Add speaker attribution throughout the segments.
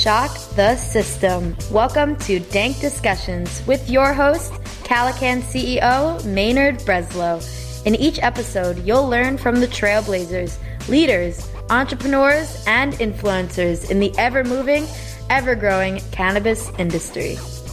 Speaker 1: shock the system. Welcome to Dank Discussions with your host, Calican CEO Maynard Breslow. In each episode, you'll learn from the trailblazers, leaders, entrepreneurs, and influencers in the ever-moving, ever-growing cannabis industry.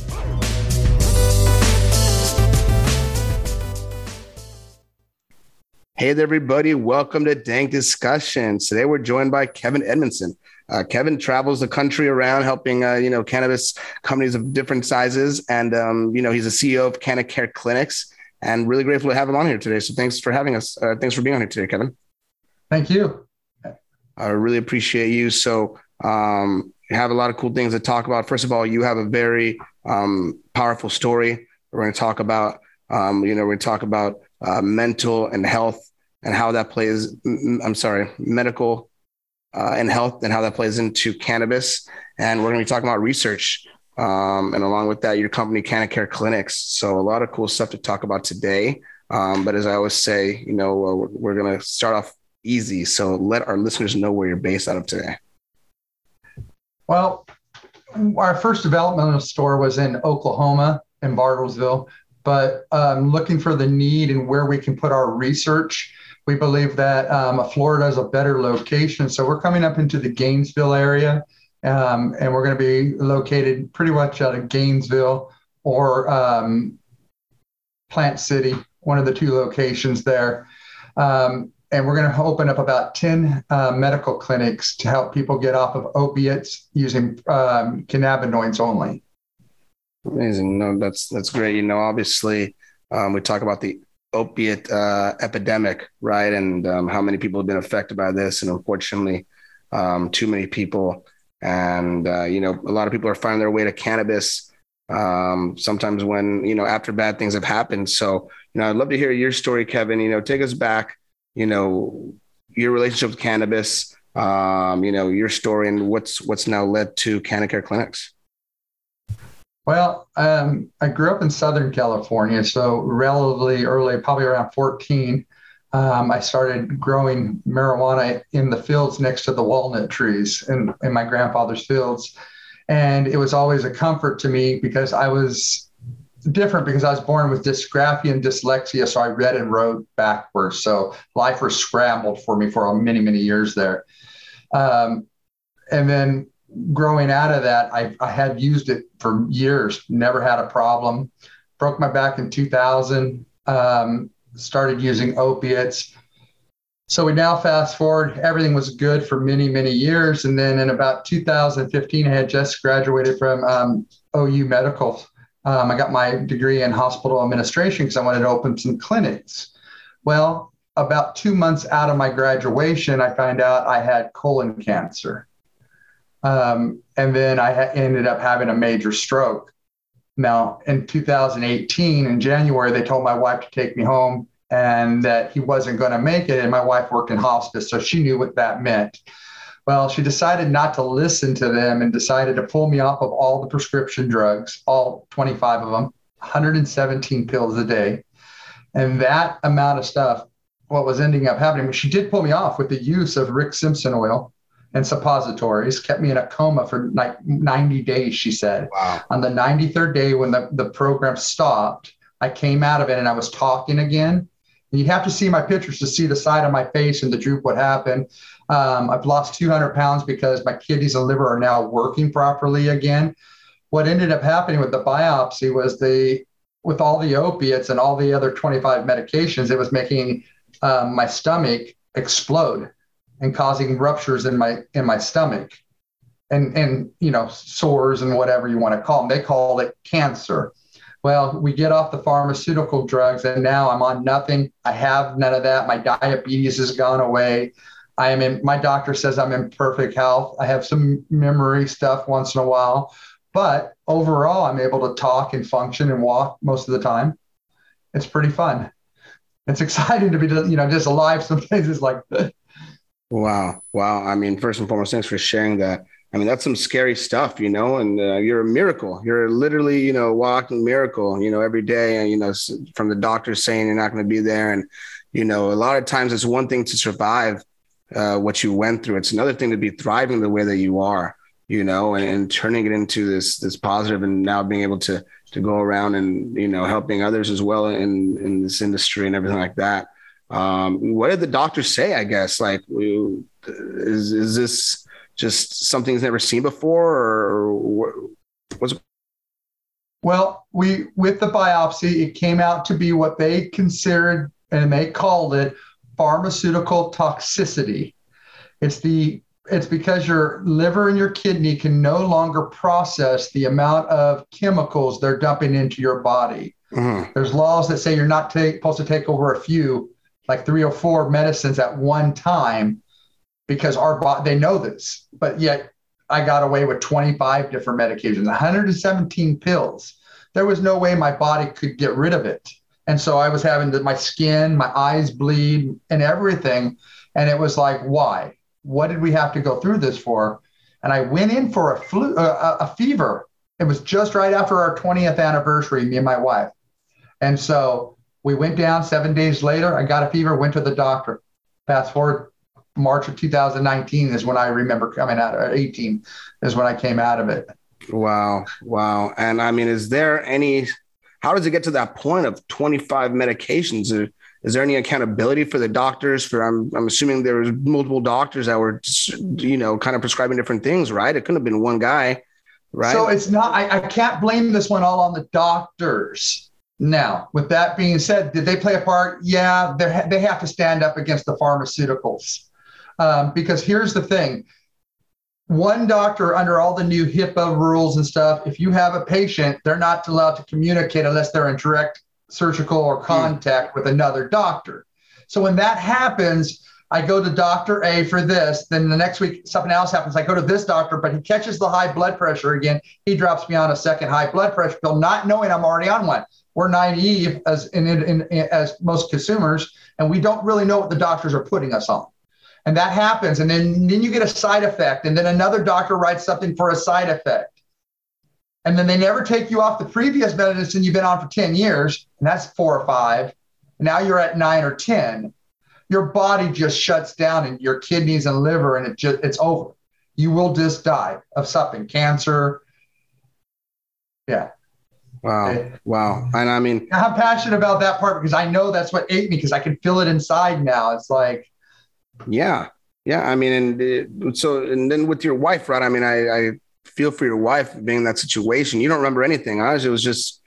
Speaker 2: Hey there, everybody. Welcome to Dank Discussions. Today, we're joined by Kevin Edmondson. Kevin travels the country around helping, cannabis companies of different sizes. And, he's a CEO of CannaCare Clinics, and really grateful to have him on here today. So thanks for having us. Thanks for being on here today, Kevin.
Speaker 3: Thank you.
Speaker 2: I really appreciate you. So you have a lot of cool things to talk about. First of all, you have a very powerful story. We're going to talk about, mental and health and how that plays, medical and health and how that plays into cannabis. And we're going to be talking about research. And along with that, your company, CannaCare Clinics. So a lot of cool stuff to talk about today. But as I always say, we're going to start off easy. So let our listeners know where you're based out of today.
Speaker 3: Well, our first developmental store was in Oklahoma, in Bartlesville. But looking for the need and where we can put our research, we believe that Florida is a better location. So we're coming up into the Gainesville area, and we're going to be located pretty much out of Gainesville or Plant City, one of the two locations there. And we're going to open up about 10 medical clinics to help people get off of opiates using cannabinoids only.
Speaker 2: Amazing. No, that's great. Obviously, we talk about the opiate epidemic, right? And how many people have been affected by this. And unfortunately, too many people. And, a lot of people are finding their way to cannabis sometimes when, after bad things have happened. So, I'd love to hear your story, Kevin. Take us back, your relationship with cannabis, your story and what's now led to CannaCare Clinics.
Speaker 3: Well, I grew up in Southern California, so relatively early, probably around 14, I started growing marijuana in the fields next to the walnut trees in my grandfather's fields. And it was always a comfort to me because I was different because I was born with dysgraphia and dyslexia, so I read and wrote backwards. So life was scrambled for me for many, many years there. And then growing out of that, I had used it for years, never had a problem. Broke my back in 2000, started using opiates. So we now fast forward, everything was good for many, many years. And then in about 2015, I had just graduated from OU Medical. I got my degree in hospital administration because I wanted to open some clinics. Well, about 2 months out of my graduation, I found out I had colon cancer. And then I ended up having a major stroke. Now, in 2018, in January, they told my wife to take me home and that he wasn't going to make it. And my wife worked in hospice, so she knew what that meant. Well, she decided not to listen to them and decided to pull me off of all the prescription drugs, all 25 of them, 117 pills a day. And that amount of stuff, what was ending up happening, she did pull me off with the use of Rick Simpson oil and suppositories, kept me in a coma for like 90 days, she said.
Speaker 2: Wow.
Speaker 3: On the 93rd day when the program stopped, I came out of it and I was talking again. And you have to see my pictures to see the side of my face and the droop, what happened. I've lost 200 pounds because my kidneys and liver are now working properly again. What ended up happening with the biopsy was with all the opiates and all the other 25 medications, it was making my stomach explode and causing ruptures in my stomach and sores and whatever you want to call them. They call it cancer. Well, we get off the pharmaceutical drugs and now I'm on nothing. I have none of that. My diabetes has gone away. My doctor says I'm in perfect health. I have some memory stuff once in a while, but overall I'm able to talk and function and walk most of the time. It's pretty fun. It's exciting to be, just alive. Some days it's like,
Speaker 2: Wow. I mean, first and foremost, thanks for sharing that. I mean, that's some scary stuff, and you're a miracle. You're literally, walking miracle, every day. And, from the doctors saying you're not going to be there. And, a lot of times it's one thing to survive what you went through. It's another thing to be thriving the way that you are. and turning it into this positive, and now being able to go around and, helping others as well in this industry and everything like that. What did the doctors say, I guess? Like, is this just something he's never seen before, or what's?
Speaker 3: Well, with the biopsy, it came out to be what they considered, and they called it pharmaceutical toxicity. It's because your liver and your kidney can no longer process the amount of chemicals they're dumping into your body. Mm-hmm. There's laws that say you're not supposed to take over a few, like 3 or 4 medicines at one time, because they know this. But yet I got away with 25 different medications, 117 pills. There was no way my body could get rid of it. And so I was having my skin, my eyes bleed and everything. And it was like, why? What did we have to go through this for? And I went in for a fever. It was just right after our 20th anniversary, me and my wife. And so we went down 7 days later. I got a fever, went to the doctor. Fast forward, March of 2019 is when I remember coming out, or 18 is when I came out of it.
Speaker 2: Wow. And I mean, how does it get to that point of 25 medications? Is there any accountability for the doctors? I'm assuming there was multiple doctors that were, kind of prescribing different things, right? It couldn't have been one guy, right?
Speaker 3: So it's not, I can't blame this one all on the doctors. Now, with that being said, did they play a part? Yeah, they have to stand up against the pharmaceuticals. Because here's the thing. One doctor, under all the new HIPAA rules and stuff, if you have a patient, they're not allowed to communicate unless they're in direct surgical or contact with another doctor. So when that happens, I go to Dr. A for this. Then the next week, something else happens. I go to this doctor, but he catches the high blood pressure again. He drops me on a second high blood pressure pill, not knowing I'm already on one. We're naive as most consumers, and we don't really know what the doctors are putting us on. And that happens. And then you get a side effect. And then another doctor writes something for a side effect. And then they never take you off the previous medicine you've been on for 10 years. And that's 4 or 5. Now you're at 9 or 10. Your body just shuts down, and your kidneys and liver, and it's over. You will just die of something, cancer. Yeah.
Speaker 2: Wow. And I mean,
Speaker 3: I'm passionate about that part because I know that's what ate me, because I can feel it inside now. It's like,
Speaker 2: yeah. I mean, and then with your wife, right? I mean, I feel for your wife being in that situation. You don't remember anything, huh? It was just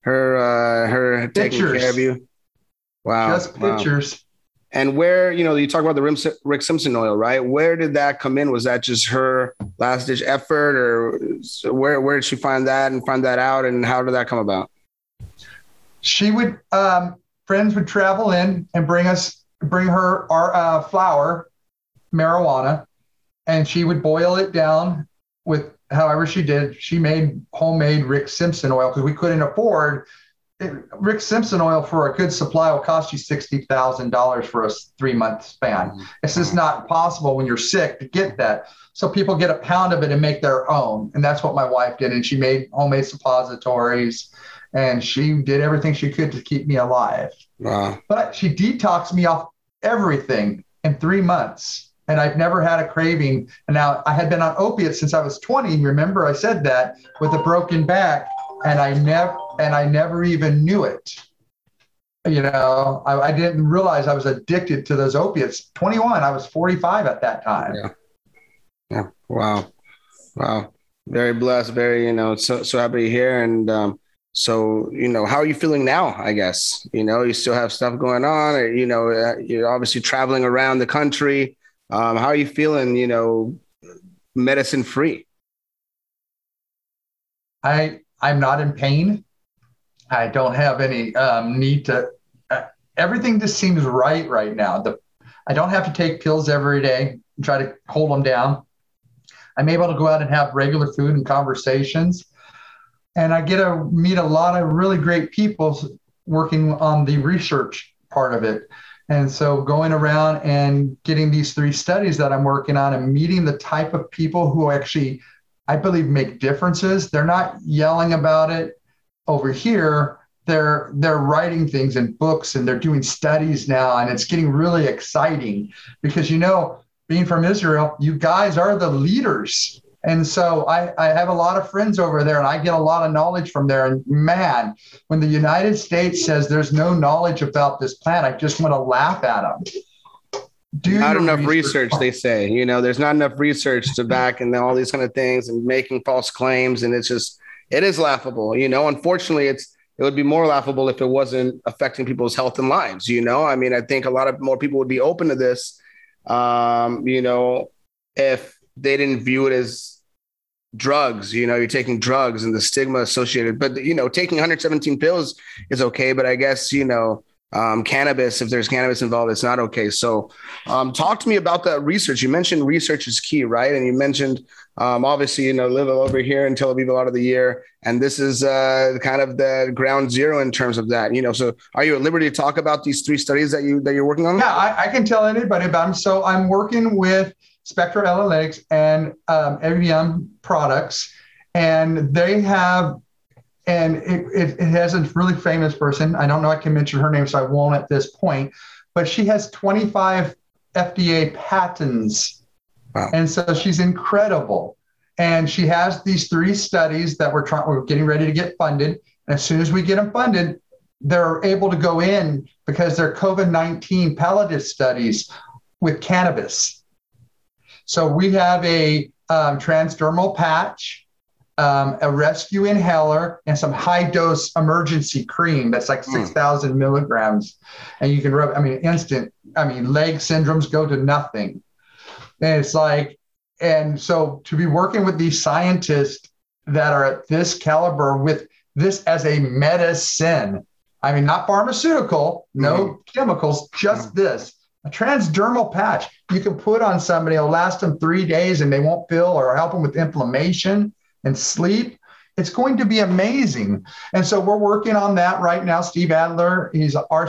Speaker 2: her taking care of you. Wow.
Speaker 3: Just pictures.
Speaker 2: And where, you talk about the Rick Simpson oil, right? Where did that come in? Was that just her last ditch effort, or where did she find that and find that out? And how did that come about?
Speaker 3: She would, friends would travel in and bring her our flower, marijuana, and she would boil it down with however she did. She made homemade Rick Simpson oil because we couldn't afford it. Rick Simpson oil for a good supply will cost you $60,000 for a 3-month span. Mm-hmm. It's just not possible when you're sick to get that. So people get a pound of it and make their own. And that's what my wife did. And she made homemade suppositories, and she did everything she could to keep me alive.
Speaker 2: Wow.
Speaker 3: But she detoxed me off everything in 3 months. And I've never had a craving. And now I had been on opiates since I was 20. Remember, I said that, with a broken back, and I never even knew it. I didn't realize I was addicted to those opiates. 21, I was 45 at that time.
Speaker 2: Yeah. Wow. Very blessed. Very, so happy to hear. And, so, how are you feeling now, I guess? You still have stuff going on, or, you're obviously traveling around the country. How are you feeling, medicine free?
Speaker 3: I'm not in pain. I don't have any need to, everything just seems right now. I don't have to take pills every day and try to hold them down. I'm able to go out and have regular food and conversations. And I get to meet a lot of really great people working on the research part of it. And so going around and getting these 3 studies that I'm working on and meeting the type of people who actually, I believe, make differences. They're not yelling about it over here. They're writing things in books, and they're doing studies now. And it's getting really exciting because, being from Israel, you guys are the leaders And so I have a lot of friends over there, and I get a lot of knowledge from there. And man, when the United States says there's no knowledge about this plant, I just want to laugh at them.
Speaker 2: Not enough research, they say. There's not enough research to back and all these kind of things and making false claims. And it is laughable. Unfortunately, it would be more laughable if it wasn't affecting people's health and lives. I think a lot of more people would be open to this, if they didn't view it as drugs. You're taking drugs and the stigma associated, but taking 117 pills is okay. But I guess, cannabis, if there's cannabis involved, it's not okay. So talk to me about that research. You mentioned research is key, right? And you mentioned, obviously, live over here in Tel Aviv a lot of the year. And this is kind of the ground zero in terms of that, so are you at liberty to talk about these 3 studies that you're working on?
Speaker 3: Yeah, I can tell anybody about them. So I'm working with Spectra Analytics and AVM Products, and they have, and it has a really famous person. I don't know I can mention her name, so I won't at this point, but she has 25 FDA patents.
Speaker 2: Wow.
Speaker 3: And so she's incredible. And she has these 3 studies that we're getting ready to get funded. And as soon as we get them funded, they're able to go in because they're COVID-19 palliative studies with cannabis. So we have a transdermal patch, a rescue inhaler, and some high-dose emergency cream that's like 6,000 milligrams. And you can rub, instant, leg syndromes go to nothing. And it's like, and so to be working with these scientists that are at this caliber with this as a medicine, not pharmaceutical, no chemicals, just this. A transdermal patch you can put on somebody, it'll last them 3 days and they won't feel or help them with inflammation and sleep. It's going to be amazing. And so we're working on that right now. Steve Adler, he's our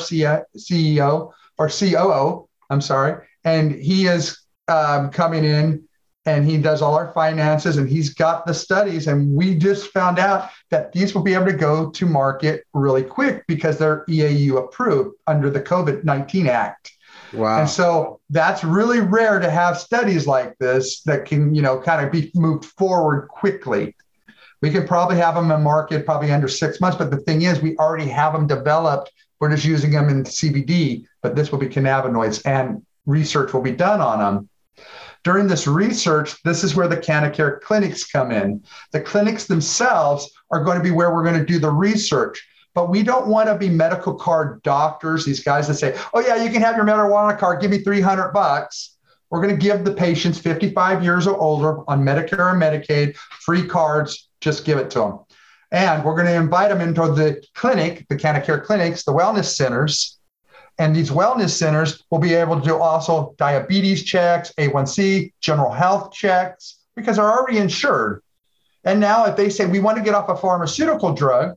Speaker 3: CEO or COO, and he is coming in and he does all our finances and he's got the studies. And we just found out that these will be able to go to market really quick because they're EAU approved under the COVID-19 Act.
Speaker 2: Wow.
Speaker 3: And so that's really rare to have studies like this that can, kind of be moved forward quickly. We could probably have them in market probably under 6 months. But the thing is, we already have them developed. We're just using them in CBD, but this will be cannabinoids and research will be done on them. During this research, this is where the CannaCare clinics come in. The clinics themselves are going to be where we're going to do the research. But we don't want to be medical card doctors, these guys that say, oh, yeah, you can have your marijuana card. Give me $300. We're going to give the patients 55 years or older on Medicare or Medicaid, free cards, just give it to them. And we're going to invite them into the clinic, the CannaCare clinics, the wellness centers. And these wellness centers will be able to do also diabetes checks, A1C, general health checks, because they're already insured. And now if they say we want to get off a pharmaceutical drug,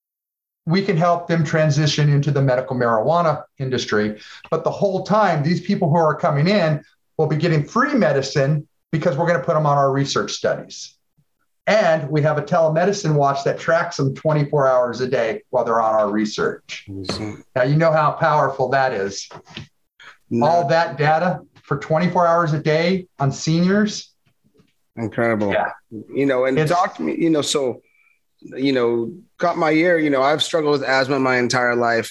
Speaker 3: we can help them transition into the medical marijuana industry. But the whole time, these people who are coming in will be getting free medicine because we're going to put them on our research studies. And we have a telemedicine watch that tracks them 24 hours a day while they're on our research. Mm-hmm. Now, you know how powerful that is. No. All that data for 24 hours a day on seniors.
Speaker 2: Incredible. Yeah. And talk to me, so got my ear, I've struggled with asthma my entire life,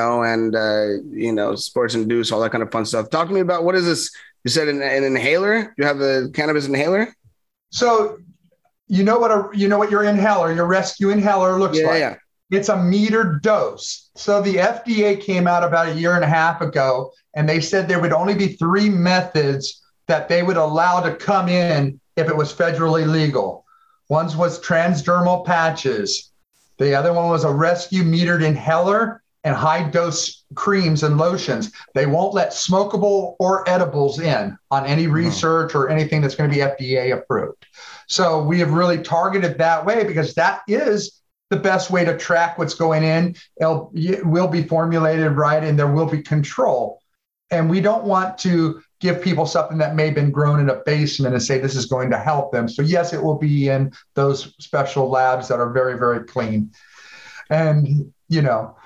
Speaker 2: and, sports induced, all that kind of fun stuff. Talk to me about what is this? You said an inhaler? You have a cannabis inhaler?
Speaker 3: So you know what your inhaler, your rescue inhaler looks like? Yeah. It's a metered dose. So the FDA came out about 1.5 years ago, and they said there would only be 3 methods that they would allow to come in if it was federally legal. One was transdermal patches. The other one was a rescue metered inhaler and high dose creams and lotions. They won't let smokable or edibles in on any research or anything that's going to be FDA approved. So we have really targeted that way because that is the best way to track what's going in. It will be formulated right, and there will be control. And we don't want to give people something that may have been grown in a basement and say this is going to help them. So yes, it will be in those special labs that are very, very clean. And,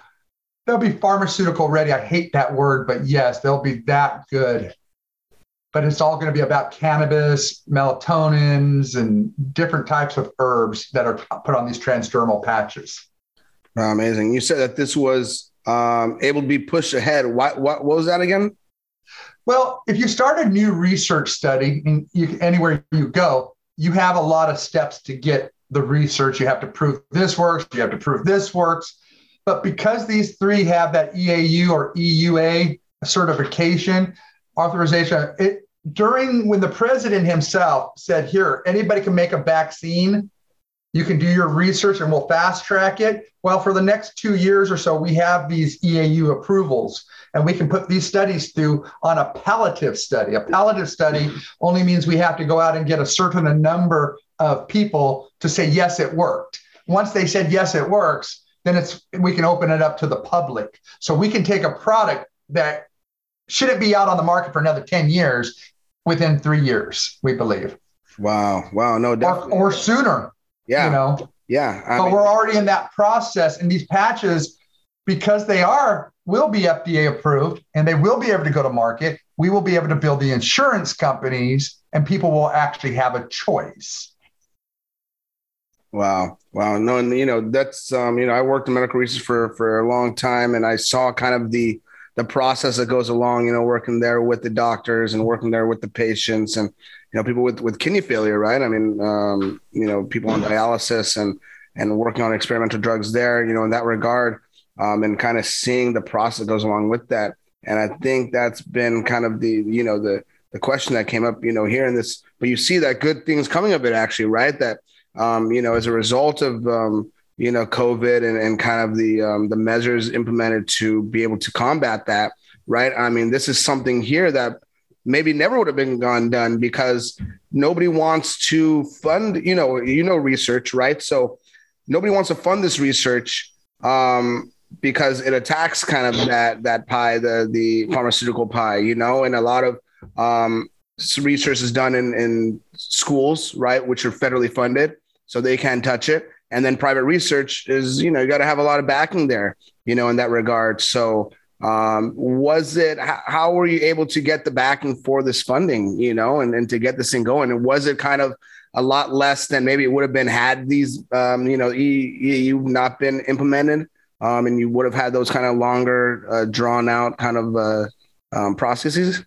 Speaker 3: they'll be pharmaceutical ready. I hate that word, but yes, they'll be that good. but it's all going to be about cannabis, melatonins, and different types of herbs that are put on these transdermal patches.
Speaker 2: Amazing. You said that this was able to be pushed ahead. What was that again?
Speaker 3: Well, if you start a new research study, and anywhere you go, you have a lot of steps to get the research. You have to prove this works. You have to prove this works. But because these three have that EAU or EUA certification, authorization, when the president himself said, here, anybody can make a vaccine, you can do your research and we'll fast track it. Well, for the next 2 years or so, we have these EAU approvals and we can put these studies through on a palliative study. A palliative study only means we have to go out and get a certain number of people to say, yes, it worked. Once they said, yes, it works, then we can open it up to the public. So we can take a product that shouldn't be out on the market for another 10 years within 3 years, we believe.
Speaker 2: Wow. No, definitely.
Speaker 3: Or sooner.
Speaker 2: Yeah.
Speaker 3: Yeah. But we're already in that process. And these patches, because they will be FDA approved and they will be able to go to market, we will be able to build the insurance companies and people will actually have a choice.
Speaker 2: Wow. No, and that's I worked in medical research for a long time, and I saw kind of the process that goes along, working there with the doctors and working there with the patients and, people with kidney failure, right? I mean, people on dialysis and working on experimental drugs there, in that regard, and kind of seeing the process that goes along with that. And I think that's been kind of the question that came up, here in this, but you see that good things coming of it actually, right? That, as a result of, COVID and kind of the measures implemented to be able to combat that, right? I mean, this is something here that maybe never would have been done because nobody wants to fund, research, right? So nobody wants to fund this research because it attacks kind of that pie, the pharmaceutical pie, and a lot of research is done in schools, right, which are federally funded, so they can't touch it. And then private research is, you got to have a lot of backing there, in that regard. So how were you able to get the backing for this funding, and to get this thing going? And was it kind of a lot less than maybe it would have been had these, EU not been implemented, and you would have had those kind of longer, drawn out kind of processes?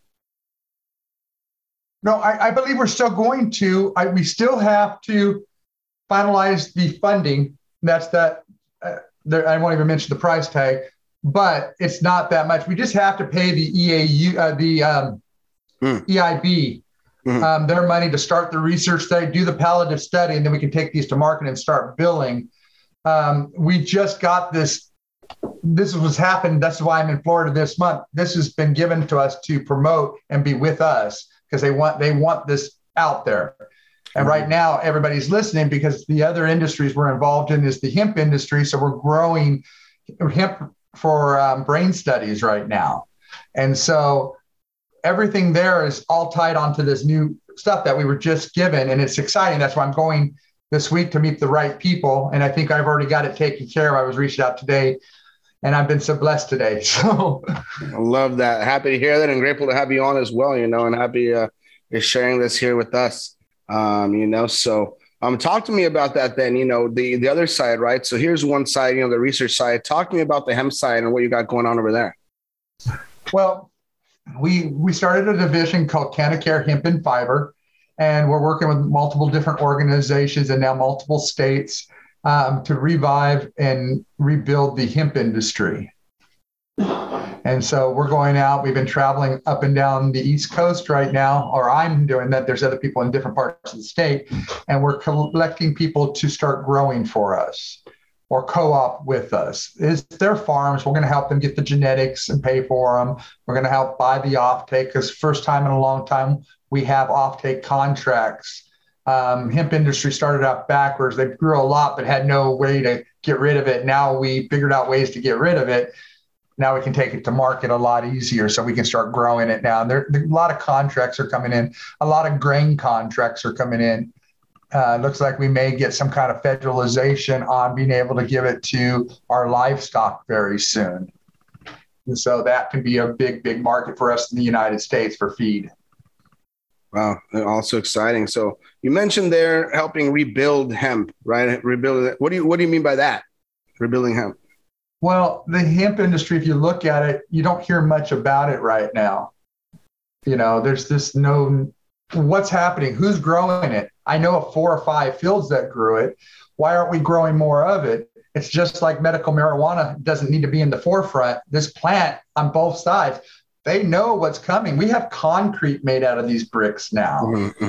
Speaker 3: No, I believe we're still going to. We still have to finalize the funding. That's that. I won't even mention the price tag, but it's not that much. We just have to pay the EAU, EIB, their money to start the research study, do the palliative study, and then we can take these to market and start billing. We just got this. This was happened. That's why I'm in Florida this month. This has been given to us to promote and be with us because they want this out there. And right now, everybody's listening because the other industries we're involved in is the hemp industry. So we're growing hemp for brain studies right now. And so everything there is all tied onto this new stuff that we were just given. And it's exciting. That's why I'm going this week to meet the right people. And I think I've already got it taken care of. I was reached out today and I've been so blessed today. So
Speaker 2: I love that. Happy to hear that and grateful to have you on as well, and happy you're sharing this here with us. So talk to me about that then, the other side, right? So here's one side, the research side. Talk to me about the hemp side and what you got going on over there.
Speaker 3: Well, we started a division called Canacare Hemp and Fiber, and we're working with multiple different organizations and now multiple states to revive and rebuild the hemp industry. And so we're going out. We've been traveling up and down the East Coast right now, or I'm doing that. There's other people in different parts of the state, and we're collecting people to start growing for us or co-op with us. It's their farms. We're going to help them get the genetics and pay for them. We're going to help buy the offtake because first time in a long time, we have offtake contracts. Hemp industry started out backwards. They grew a lot, but had no way to get rid of it. Now we figured out ways to get rid of it. Now we can take it to market a lot easier, so we can start growing it now. And a lot of contracts are coming in. A lot of grain contracts are coming in. It looks like we may get some kind of federalization on being able to give it to our livestock very soon. And so that can be a big, big market for us in the United States for feed.
Speaker 2: Wow, also exciting. So you mentioned they're helping rebuild hemp, right? Rebuild it. What do you mean by that? Rebuilding hemp.
Speaker 3: Well, the hemp industry, if you look at it, you don't hear much about it right now. There's this no, what's happening? Who's growing it? I know of 4 or 5 fields that grew it. Why aren't we growing more of it? It's just like medical marijuana doesn't need to be in the forefront. This plant on both sides, they know what's coming. We have concrete made out of these bricks now.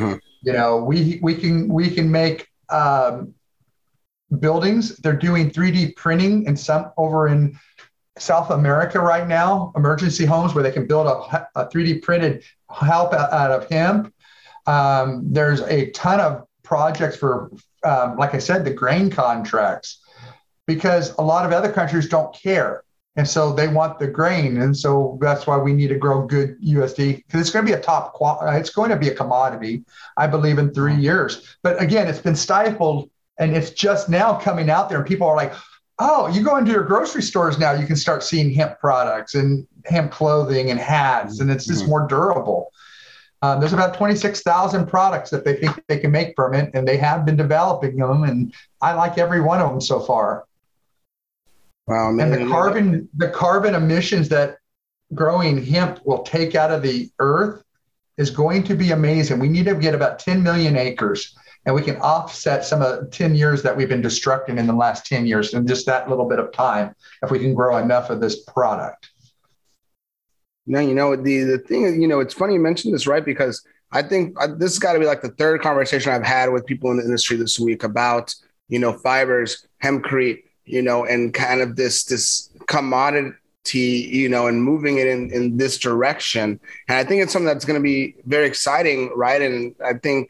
Speaker 3: We can make buildings. They're doing 3D printing and some over in South America right now, emergency homes where they can build a 3D printed help out of hemp. There's a ton of projects for, like I said, the grain contracts, because a lot of other countries don't care. And so they want the grain. And so that's why we need to grow good USD, because it's going to be it's going to be a commodity, I believe, in 3 years. But again, it's been stifled and it's just now coming out there and people are like, oh, you go into your grocery stores now, you can start seeing hemp products and hemp clothing and hats, and it's just more durable. There's about 26,000 products that they think they can make from it, and they have been developing them, and I like every one of them so far.
Speaker 2: Wow, man.
Speaker 3: And the carbon emissions that growing hemp will take out of the earth is going to be amazing. We need to get about 10 million acres, and we can offset some of the 10 years that we've been destructing in the last 10 years in just that little bit of time, if we can grow enough of this product.
Speaker 2: No, the thing is, it's funny you mentioned this, right? Because I think this has got to be like the third conversation I've had with people in the industry this week about, fibers, hempcrete, and kind of this commodity, and moving it in this direction. And I think it's something that's going to be very exciting, right? And I think,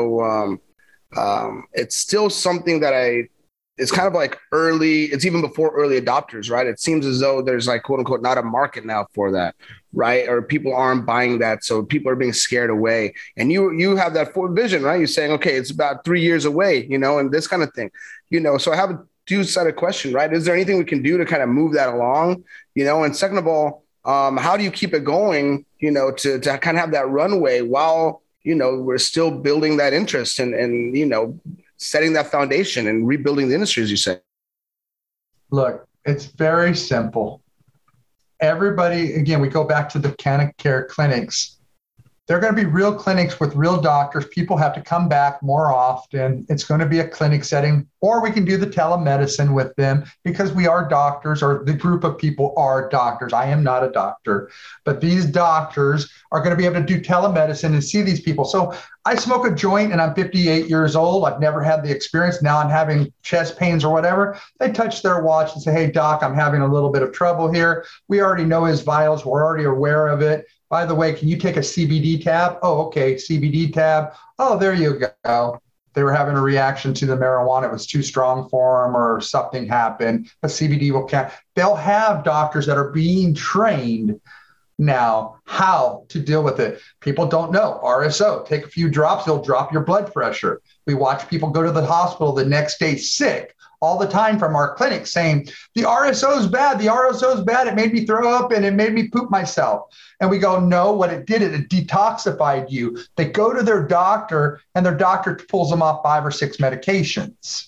Speaker 2: it's still something that it's kind of like it's even before early adopters, right? It seems as though there's like, quote unquote, not a market now for that, right? Or people aren't buying that. So people are being scared away. And you have that forward vision, right? You're saying, okay, it's about 3 years away, and this kind of thing, so I have a two-sided question, right? Is there anything we can do to kind of move that along, and second of all, how do you keep it going, to kind of have that runway while, we're still building that interest and setting that foundation and rebuilding the industry, as you say?
Speaker 3: Look, it's very simple. Everybody, again, we go back to the CannaCare clinics. They're going to be real clinics with real doctors. People have to come back more often. It's going to be a clinic setting, or we can do the telemedicine with them because we are doctors, or the group of people are doctors. I am not a doctor, but these doctors are going to be able to do telemedicine and see these people. So I smoke a joint and I'm 58 years old. I've never had the experience. Now I'm having chest pains or whatever. They touch their watch and say, hey, doc, I'm having a little bit of trouble here. We already know his vitals. We're already aware of it. By the way, can you take a CBD tab? Oh, okay, CBD tab. Oh, there you go. They were having a reaction to the marijuana. It was too strong for them or something happened. But CBD will count. They'll have doctors that are being trained now how to deal with it. People don't know. RSO, take a few drops, they'll drop your blood pressure. We watch people go to the hospital the next day sick all the time from our clinic saying, the RSO is bad. The RSO is bad. It made me throw up and it made me poop myself. And we go, no, what it did, it detoxified you. They go to their doctor and their doctor pulls them off 5 or 6 medications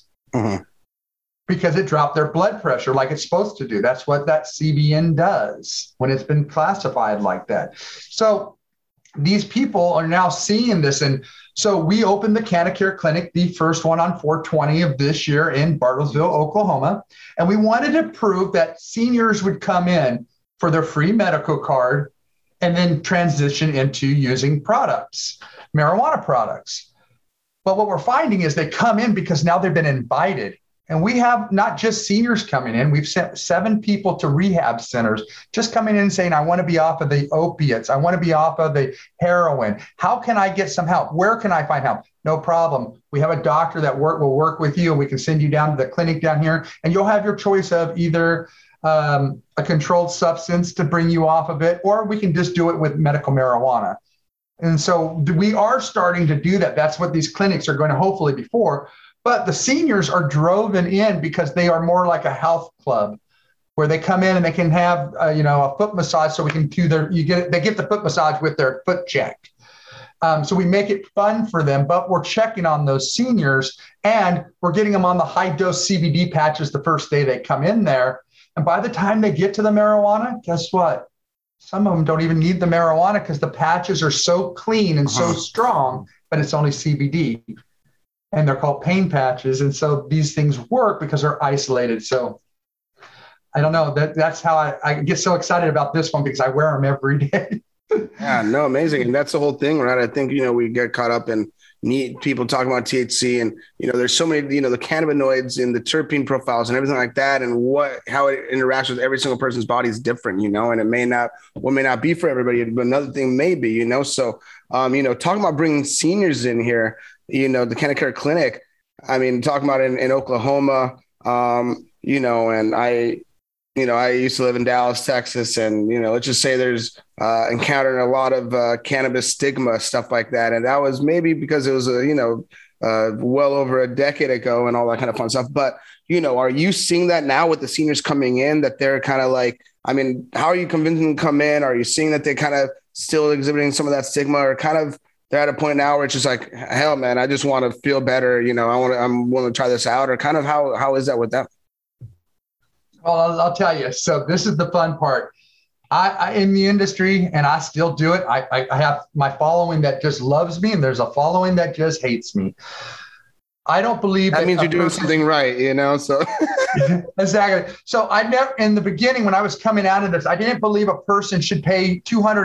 Speaker 3: because it dropped their blood pressure like it's supposed to do. That's what that CBN does when it's been classified like that. So these people are now seeing this. And so we opened the CannaCare clinic, the first one on 4/20 of this year in Bartlesville, Oklahoma. And we wanted to prove that seniors would come in for their free medical card and then transition into using products, marijuana products. But what we're finding is they come in because now they've been invited. And we have not just seniors coming in. We've sent 7 people to rehab centers just coming in and saying, I want to be off of the opiates. I want to be off of the heroin. How can I get some help? Where can I find help? No problem. We have a doctor that will work with you. We can send you down to the clinic down here, and you'll have your choice of either a controlled substance to bring you off of it, or we can just do it with medical marijuana. And so we are starting to do that. That's what these clinics are going to hopefully be for. But the seniors are driven in because they are more like a health club where they come in and they can have, a foot massage. So we can do they get the foot massage with their foot check. So we make it fun for them, but we're checking on those seniors and we're getting them on the high dose CBD patches the first day they come in there. And by the time they get to the marijuana, guess what? Some of them don't even need the marijuana because the patches are so clean and so strong, but it's only CBD. And they're called pain patches. And so these things work because they're isolated. So I don't know. That's how I get so excited about this one because I wear them every day.
Speaker 2: Yeah, no, amazing. And that's the whole thing, right? I think, we get caught up in people talking about THC and, there's so many, the cannabinoids and the terpene profiles and everything like that. And how it interacts with every single person's body is different, and it may not be for everybody, but another thing may be, so, talking about bringing seniors in here, the CannaCare Clinic, I mean, talking about in Oklahoma, and I used to live in Dallas, Texas, and, let's just say there's encountered a lot of cannabis stigma, stuff like that. And that was maybe because it was, well over a decade ago and all that kind of fun stuff. But, are you seeing that now with the seniors coming in, that they're kind of like, I mean, how are you convincing them to come in? Are you seeing that they kind of still exhibiting some of that stigma, or kind of they're at a point now where it's just like, hell, man, I just want to feel better. I'm willing to try this out, or kind of how is that with them?
Speaker 3: Well, I'll tell you. So this is the fun part. I in the industry, and I still do it. I have my following that just loves me, and there's a following that just hates me. I don't believe
Speaker 2: that means you're doing something right, So
Speaker 3: exactly. So I never, in the beginning, when I was coming out of this, I didn't believe a person should pay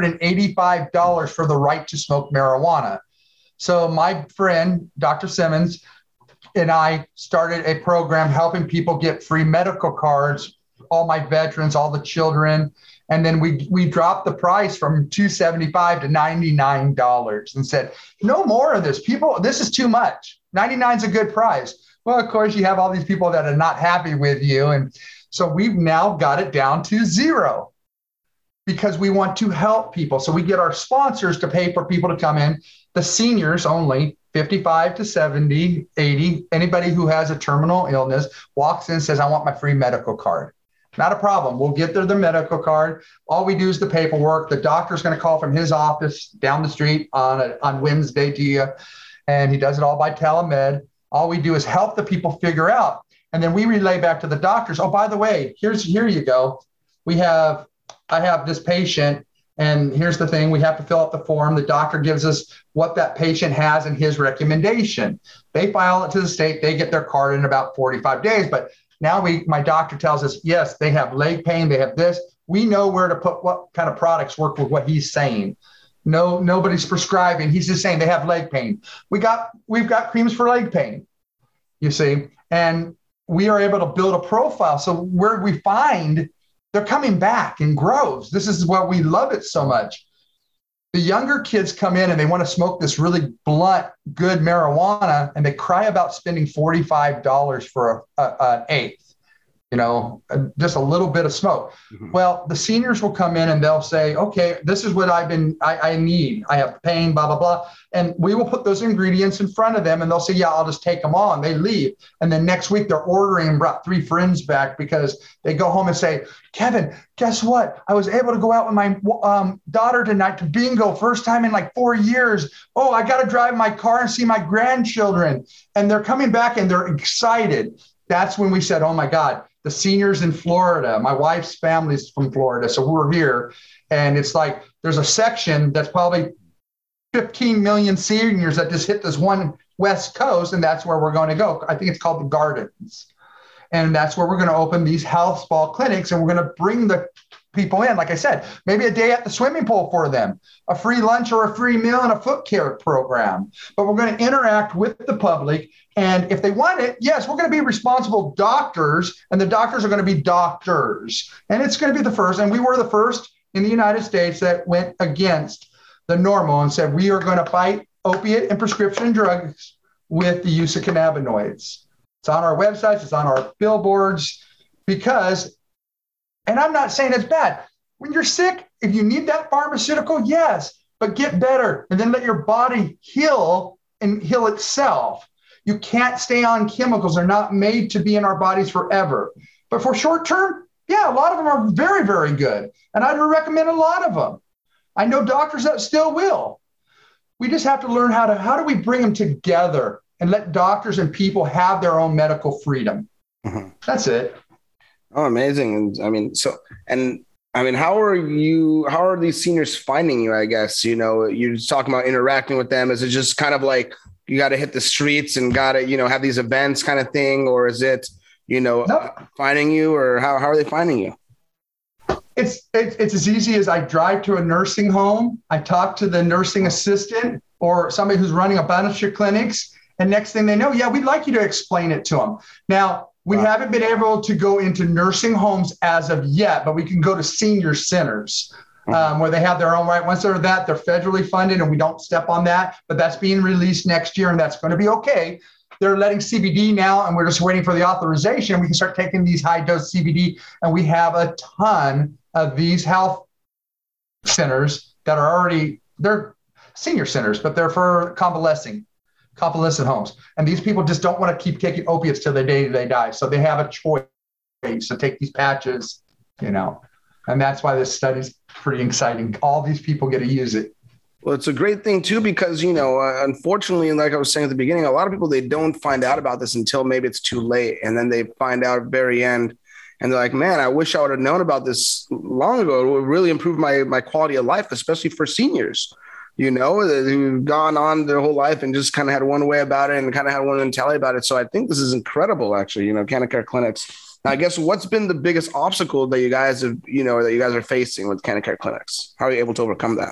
Speaker 3: $285 for the right to smoke marijuana. So my friend, Dr. Simmons, and I started a program helping people get free medical cards, all my veterans, all the children. And then we dropped the price from $275 to $99 and said, no more of this. People, this is too much. 99 is a good price. Well, of course, you have all these people that are not happy with you. And so we've now got it down to $0 because we want to help people. So we get our sponsors to pay for people to come in, the seniors only, 55 to 70, 80, anybody who has a terminal illness walks in, says, I want my free medical card. Not a problem. We'll get their medical card. All we do is the paperwork. The doctor's going to call from his office down the street on Wednesday to you, and he does it all by telemed. All we do is help the people figure out, and then we relay back to the doctors. Oh, by the way, here you go. I have this patient, and here's the thing. We have to fill out the form. The doctor gives us what that patient has and his recommendation. They file it to the state. They get their card in about 45 days. But now my doctor tells us, yes, they have leg pain. They have this. We know where to put what kind of products work with what he's saying. No, nobody's prescribing. He's just saying they have leg pain. We've got creams for leg pain, you see, and we are able to build a profile. So where we find they're coming back in groves. This is why we love it so much. The younger kids come in and they want to smoke this really blunt, good marijuana, and they cry about spending $45 for an eighth, just a little bit of smoke. Mm-hmm. Well, the seniors will come in and they'll say, okay, this is what I need. I have pain, blah, blah, blah. And we will put those ingredients in front of them and they'll say, yeah, I'll just take them on. They leave. And then next week they're ordering and brought 3 friends back because they go home and say, Kevin, guess what? I was able to go out with my daughter tonight to bingo, first time in like 4 years. Oh, I got to drive my car and see my grandchildren. And they're coming back and they're excited. That's when we said, oh my God, the seniors in Florida, my wife's family's from Florida. So we're here. And it's like, there's a section that's probably 15 million seniors that just hit this one West Coast. And that's where we're going to go. I think it's called the Gardens. And that's where we're going to open these health spa clinics. And we're going to bring the people in, like I said, maybe a day at the swimming pool for them, a free lunch or a free meal and a foot care program. But we're going to interact with the public. And if they want it, yes, we're going to be responsible doctors, and the doctors are going to be doctors. And it's going to be the first. And we were the first in the United States that went against the normal and said, we are going to fight opiate and prescription drugs with the use of cannabinoids. It's on our websites, it's on our billboards, because, and I'm not saying it's bad. When you're sick, if you need that pharmaceutical, yes, but get better and then let your body heal and heal itself. You can't stay on chemicals. They're not made to be in our bodies forever. But for short term, yeah, a lot of them are very, very good. And I'd recommend a lot of them. I know doctors that still will. We just have to learn how do we bring them together and let doctors and people have their own medical freedom. Mm-hmm. That's it.
Speaker 2: Oh, amazing. And how are these seniors finding you? I guess, you're just talking about interacting with them. Is it just kind of like you got to hit the streets and got to, have these events kind of thing? Or is it,
Speaker 3: Nope.
Speaker 2: Finding you, or how are they finding you?
Speaker 3: It's as easy as I drive to a nursing home. I talk to the nursing assistant or somebody who's running a bunch of clinics. And next thing they know, yeah, we'd like you to explain it to them. Now, we haven't been able to go into nursing homes as of yet, but we can go to senior centers where they have their own right. Once they're they're federally funded and we don't step on that, but that's being released next year and that's going to be okay. They're letting CBD now and we're just waiting for the authorization. We can start taking these high dose CBD and we have a ton of these health centers that are they're senior centers, but they're for convalescent homes. And these people just don't want to keep taking opiates till the day they die. So they have a choice to take these patches, and that's why this study's pretty exciting. All these people get to use it.
Speaker 2: Well, it's a great thing too, because, unfortunately, like I was saying at the beginning, a lot of people, they don't find out about this until maybe it's too late. And then they find out at the very end and they're like, man, I wish I would have known about this long ago. It would really improve my quality of life, especially for seniors, who've gone on their whole life and just kind of had one way about it and kind of had one mentality about it. So I think this is incredible, actually, CanaCare clinics. Now, I guess what's been the biggest obstacle that you guys have, that you guys are facing with CanaCare clinics? How are you able to overcome that?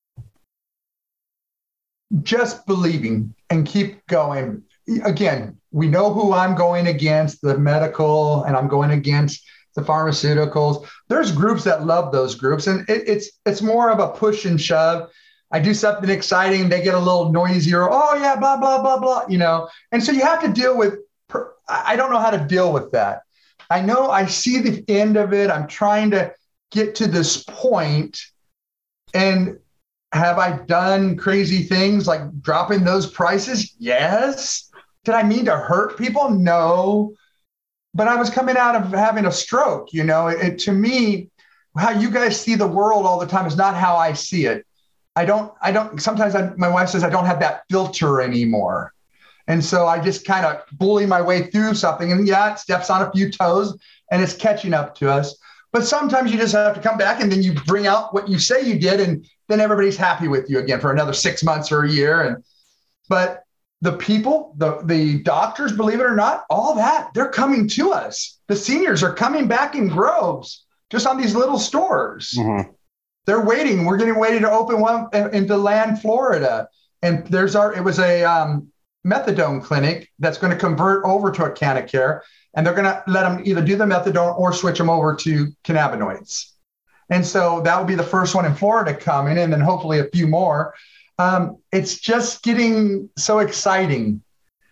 Speaker 3: Just believing and keep going. Again, we know who I'm going against, the medical, and I'm going against the pharmaceuticals. There's groups that love those groups, and it's more of a push and shove. I do something exciting, they get a little noisier. Oh yeah, blah, blah, blah, blah, And so you have to deal with, I don't know how to deal with that. I know I see the end of it. I'm trying to get to this point, and have I done crazy things like dropping those prices? Yes. Did I mean to hurt people? No. But I was coming out of having a stroke. To me, how you guys see the world all the time is not how I see it. Sometimes my wife says I don't have that filter anymore. And so I just kind of bully my way through something. And yeah, it steps on a few toes and it's catching up to us. But sometimes you just have to come back and then you bring out what you say you did. And then everybody's happy with you again for another 6 months or a year. But the people, the doctors, believe it or not, all that, they're coming to us. The seniors are coming back in groves, just on these little stores. Mm-hmm. They're waiting. We're getting ready to open one in DeLand, Florida. And it was a methadone clinic that's going to convert over to a CanaCare. And they're going to let them either do the methadone or switch them over to cannabinoids. And so that will be the first one in Florida coming, and then hopefully a few more. It's just getting so exciting.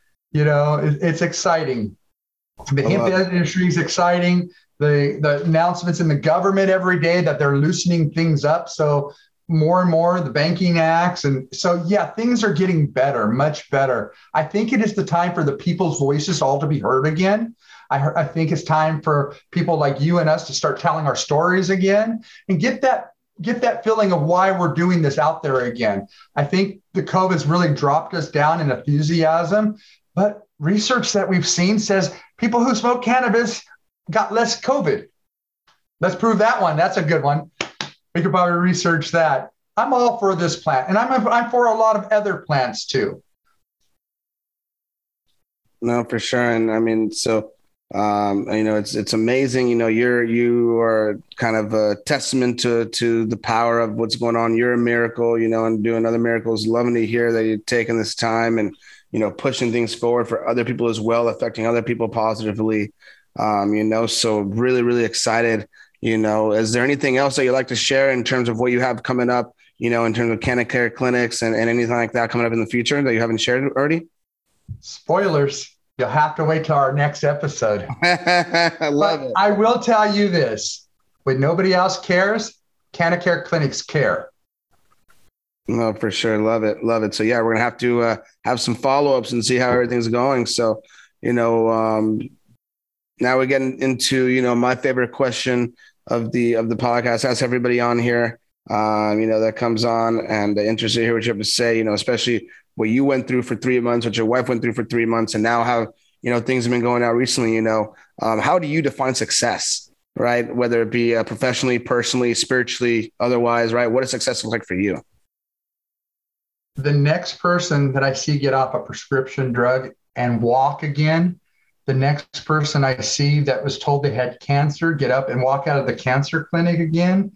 Speaker 3: It's exciting. The hemp industry is exciting. The announcements in the government every day that they're loosening things up. So more and more, the banking acts. And so, yeah, things are getting better, much better. I think it is the time for the people's voices all to be heard again. I think it's time for people like you and us to start telling our stories again and get that feeling of why we're doing this out there again. I think the COVID's really dropped us down in enthusiasm, but research that we've seen says people who smoke cannabis got less COVID. Let's prove that one. That's a good one. We could probably research that. I'm all for this plant, and I'm for a lot of other plants too.
Speaker 2: No, for sure. And it's amazing. You are kind of a testament to the power of what's going on. You're a miracle, and doing other miracles. Loving to hear that you're taking this time and, pushing things forward for other people as well, affecting other people positively. So really, really excited. Is there anything else that you'd like to share in terms of what you have coming up, in terms of CanaCare clinics and anything like that coming up in the future that you haven't shared already?
Speaker 3: Spoilers. You'll have to wait till our next episode.
Speaker 2: I love it.
Speaker 3: I will tell you this. When nobody else cares, CanaCare clinics care.
Speaker 2: No, for sure. Love it. Love it. So, yeah, we're going to have to have some follow-ups and see how everything's going. So, now we're getting into, my favorite question of the podcast. Ask everybody on here, that comes on, and interested to hear what you have to say, especially what you went through for 3 months, what your wife went through for 3 months, and now how, things have been going out recently, how do you define success, right? Whether it be professionally, personally, spiritually, otherwise, right? What does success look like for you?
Speaker 3: The next person that I see get off a prescription drug and walk again, the next person I see that was told they had cancer, get up and walk out of the cancer clinic again,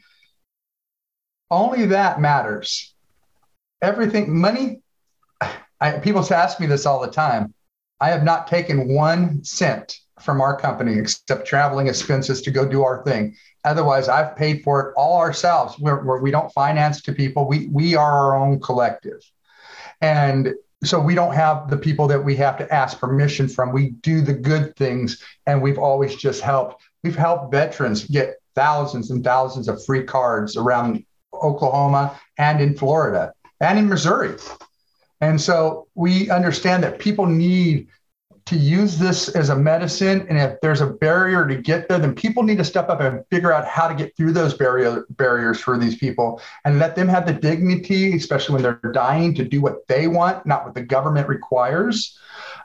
Speaker 3: only that matters. Everything, money, people ask me this all the time. I have not taken 1 cent from our company except traveling expenses to go do our thing. Otherwise, I've paid for it all ourselves. We don't finance to people. We are our own collective. And so we don't have the people that we have to ask permission from. We do the good things, and we've always just helped. We've helped veterans get thousands and thousands of free cards around Oklahoma and in Florida and in Missouri. And so we understand that people need to use this as a medicine. And if there's a barrier to get there, then people need to step up and figure out how to get through those barriers for these people and let them have the dignity, especially when they're dying, to do what they want, not what the government requires.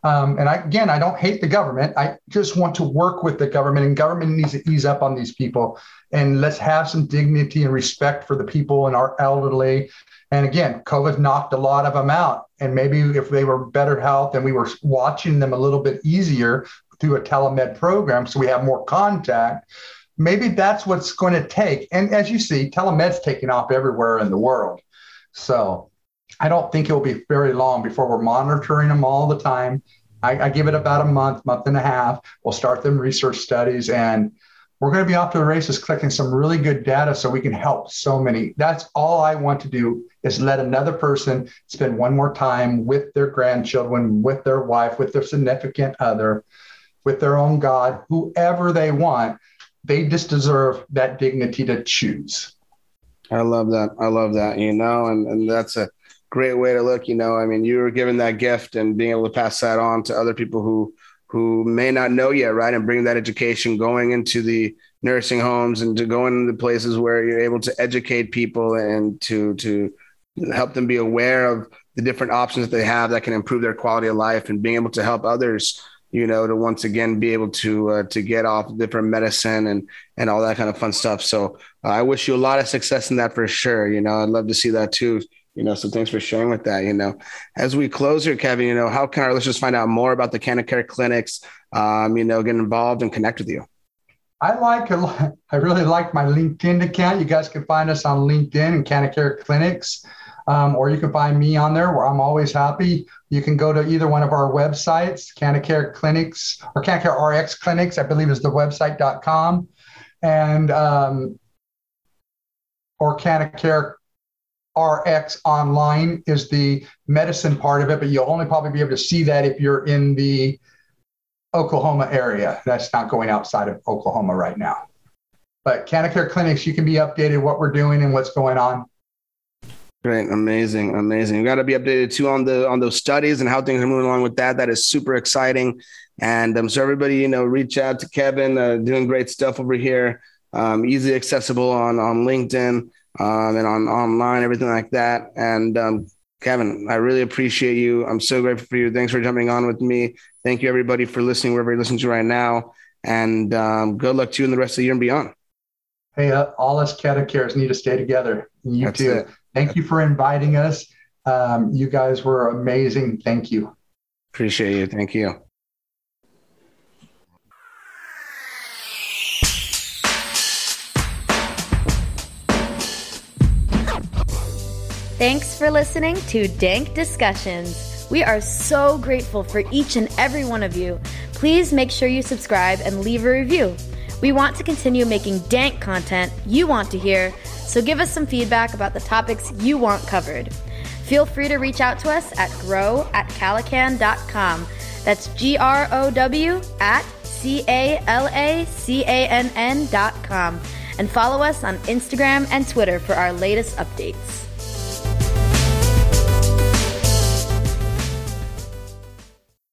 Speaker 3: I don't hate the government. I just want to work with the government, and government needs to ease up on these people. And let's have some dignity and respect for the people and our elderly. And again, COVID knocked a lot of them out. And maybe if they were better health and we were watching them a little bit easier through a telemed program, so we have more contact, maybe that's what's going to take. And as you see, telemed's taking off everywhere in the world. So I don't think it will be very long before we're monitoring them all the time. I give it about a month and a half. We'll start them research studies, and we're going to be off to the races collecting some really good data so we can help so many. That's all I want to do, is let another person spend one more time with their grandchildren, with their wife, with their significant other, with their own God, whoever they want. They just deserve that dignity to choose.
Speaker 2: I love that. And that's a great way to look, you were given that gift, and being able to pass that on to other people who may not know yet, right? And bring that education, going into the nursing homes and to go into places where you're able to educate people and to help them be aware of the different options that they have that can improve their quality of life, and being able to help others, to once again be able to get off different medicine and all that kind of fun stuff. So I wish you a lot of success in that for sure. I'd love to see that too. So thanks for sharing with that. As we close here, Kevin, how can our listeners find out more about the Canacare clinics, get involved and connect with you?
Speaker 3: I really like my LinkedIn account. You guys can find us on LinkedIn and Canacare Clinics, or you can find me on there, where I'm always happy. You can go to either one of our websites, Canacare Clinics or Canacare RX Clinics, I believe is the website.com, and or Canacare RX online is the medicine part of it, but you'll only probably be able to see that if you're in the Oklahoma area. That's not going outside of Oklahoma right now. But Canacare Clinics, you can be updated what we're doing and what's going on.
Speaker 2: Great. Amazing. You got to be updated too on those studies and how things are moving along with that. That is super exciting. And so everybody, reach out to Kevin, doing great stuff over here. Easily accessible on LinkedIn. And on online, everything like that. And Kevin, I really appreciate you. I'm so grateful for you. Thanks for jumping on with me. Thank you, everybody, for listening, wherever you're listening to right now. And good luck to you in the rest of the year and beyond.
Speaker 3: Hey, all us Canacares need to stay together. You That's too. It. Thank you for inviting us. You guys were amazing. Thank you.
Speaker 2: Appreciate you. Thank you.
Speaker 1: Thanks for listening to Dank Discussions. We are so grateful for each and every one of you. Please make sure you subscribe and leave a review. We want to continue making dank content you want to hear, so give us some feedback about the topics you want covered. Feel free to reach out to us at grow@calacan.com. That's GROW@CALACANN.com. And follow us on Instagram and Twitter for our latest updates.